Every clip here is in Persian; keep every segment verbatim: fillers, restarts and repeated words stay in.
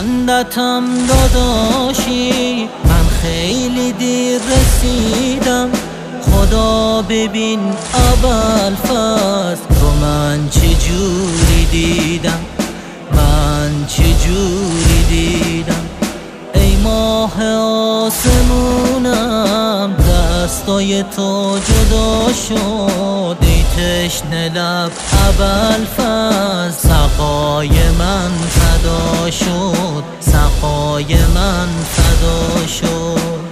خندتم داداشی، من خیلی دیر رسیدم. خدا ببین ابوالفضل رو من چجوری دیدم، من چجوری دیدم. ای ماه آسمونم دستای تو جدا شد، ای تشنه لب ابوالفضل سقای من فدا شد، سقای من فدا شد.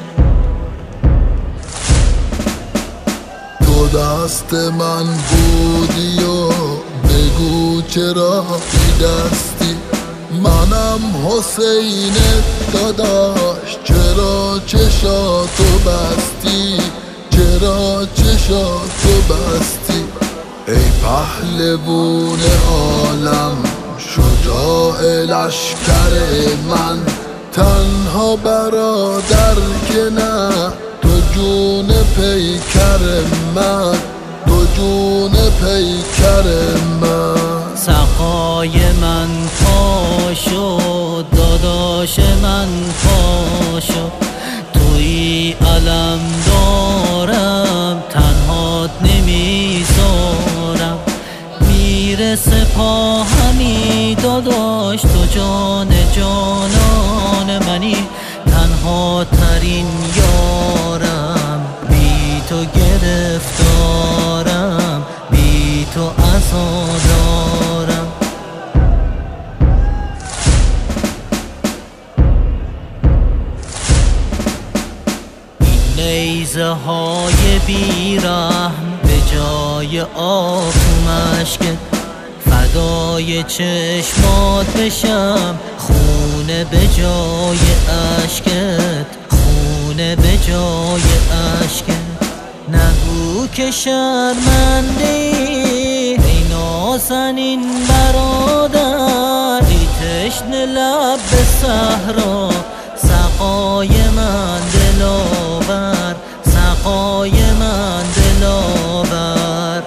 تو دست من بودی و بگو چرا بی دستی، منم حسین داداش چرا چشاتو بستی، چرا چشاتو بستی. ای پهلوون عالم شجاع لشکر من، تنها برادر که نه تو جون پیکر من، تو جون پیکر من. سقای من پاشو داداش من پاشو، توی علم دارم تنهات نمیذارم. میرسه پا همی داداش تو جان جانان منی، تنها ترین یارم، بی تو گرفتارم، بی تو عزادارم. این نیزه های بیرحم به جای آب مشکت، فدای چشمات بشم خونه به جای اشکت، خونه به جای اشکت. نگو که شرمندی ای نازنین برادر، ای تشنه لب به صحرا سقای من دلاور، سقای من دلاور.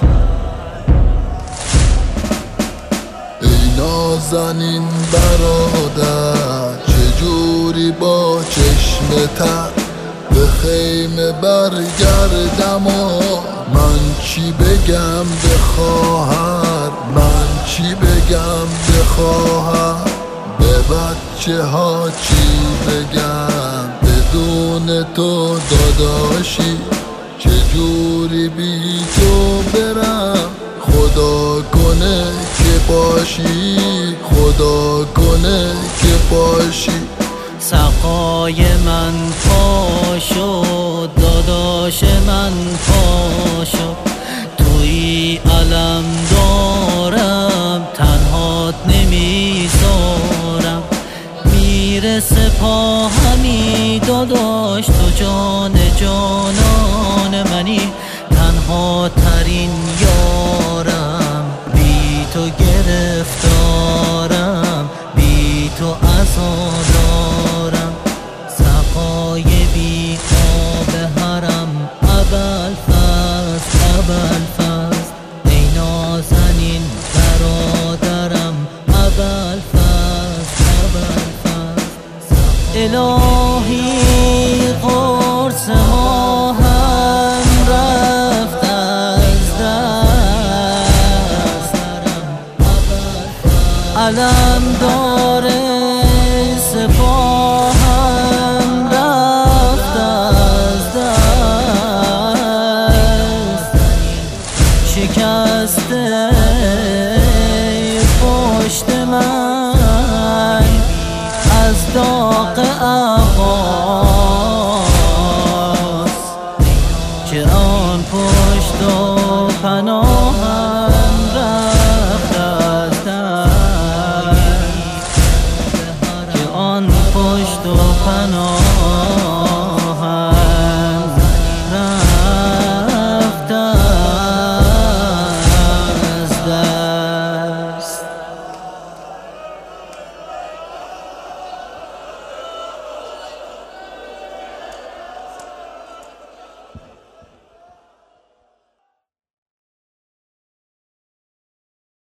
ای نازنین برادر چجوری با چشم تر به خیمه برگردم و من چی بگم به خواهر، من چی بگم به خواهر. به بچه ها چی بگم بدون تو داداشی، چجوری بی تو برم. خدا کنه که باشی، خدا کنه که باشی. سقای من پاشو داداش من پاشو، توی علم دارم تنهات نمیذارم. میرسه پا همی داداش تو جان جانان منی، تنها ترین یارم، بی تو گرفتارم، بی تو عزادارم. سقای بی آب حرم ابوالفضل، ابوالفضل ای نازنین برادرم ابوالفضل، ابوالفضل. الهی قرص ما هم رفت از دست، علم داره سپاهم رفت از دست، شکسته پشت من از داغ عباس، که آن پشت و پناهم